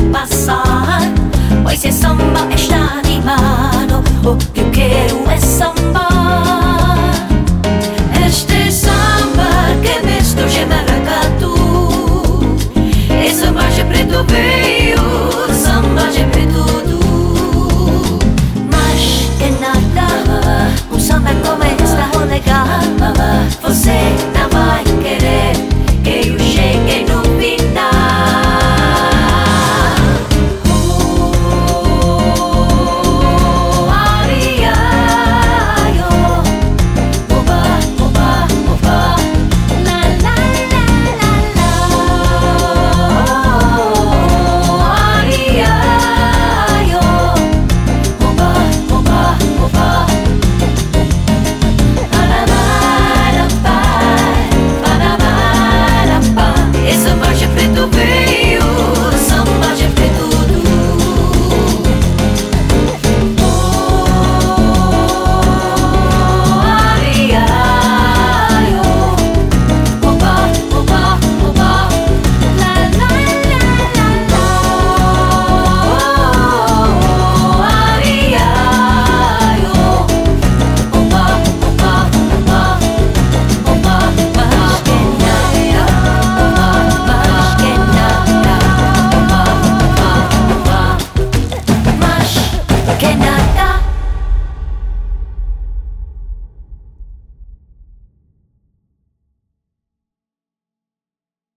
passar, pois se samba está animado, o que eu quero é sambar. Este samba que é misto de maracatu, e samba de preto veio, samba de preto tudo. Mas que nada, um samba como esta legal, você não vai querer que eu chegue no final. Que nada.